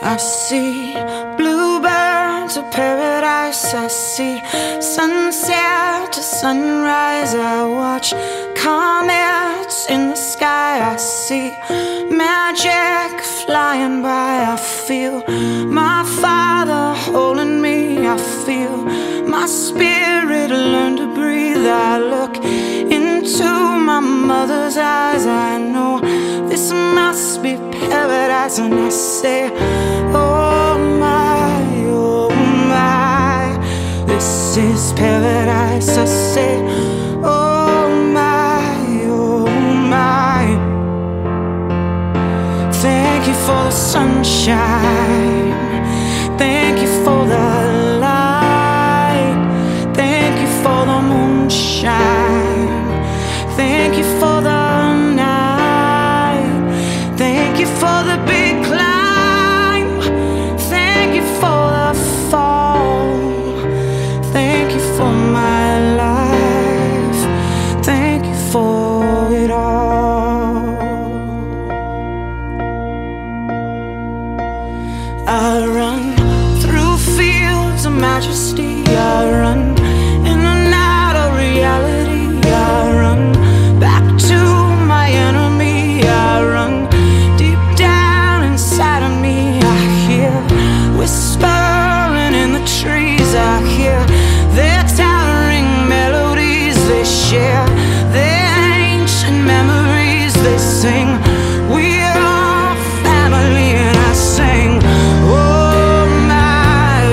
I see bluebirds of paradise. I see sunset to sunrise. I watch comets in the sky. I see magic flying by. I feel my Father holding me. I feel my spirit learn to breathe. I look into my mother's eyes. I know this must be paradise. And I say, oh my, this is paradise. I say, oh my. Thank you for the sunshine. Thank you for the light. Thank you for the moonshine. Thank you for the night. Thank you for the big climb. Thank you for the fall. Thank you for my life. Thank you for it all. I run through fields of majesty. I run in and out of reality. I run back to my enemy. I run deep down inside of me. I hear whispering in the trees. I hear their towering melodies. They share their ancient memories. They sing, we're all family. And I sing, oh my,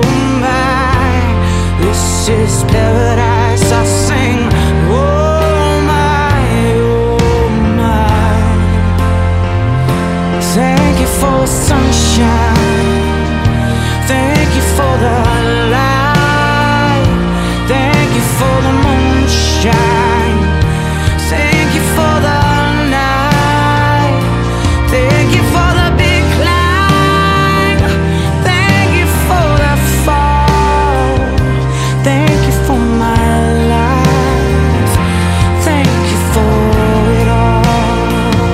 this is paradise. I sing, oh my. Thank you for the sunshine. Thank you for the light. Thank you for the moonshine. Thank you for the night. Thank you for the big climb. Thank you for the fall. Thank you for my life. Thank you for it all.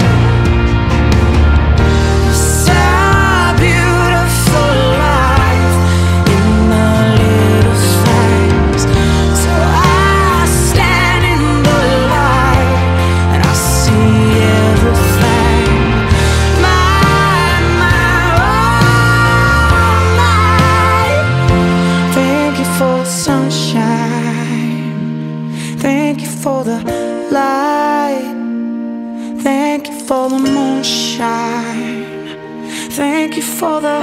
It's a beautiful life in the little things. So I stand in the light and I see everything. Thank you for the sunshine. Thank you for the light. Thank you for the moonshine. Thank you for the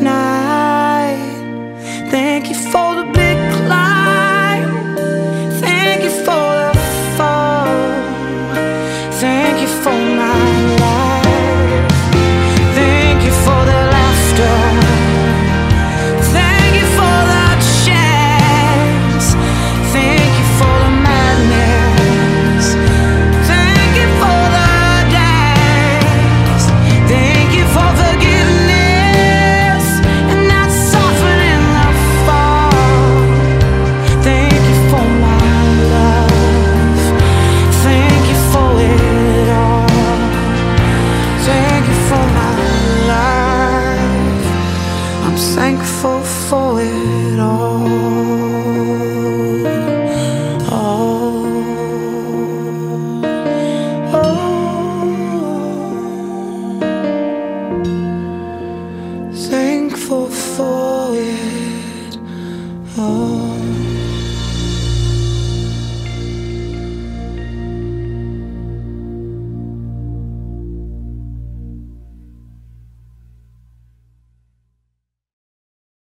night. Thank you for the big climb. Thank you for the fall. Thank you for my life. Thank you for the laughter. Thank you for the chance. Thank you for the madness. Thank you for the dance. Thank you for forgiveness and not softening the fall. Thank you for my love. Thank you for it all. Thank you for my life. I'm thankful for it all. Thankful for it all.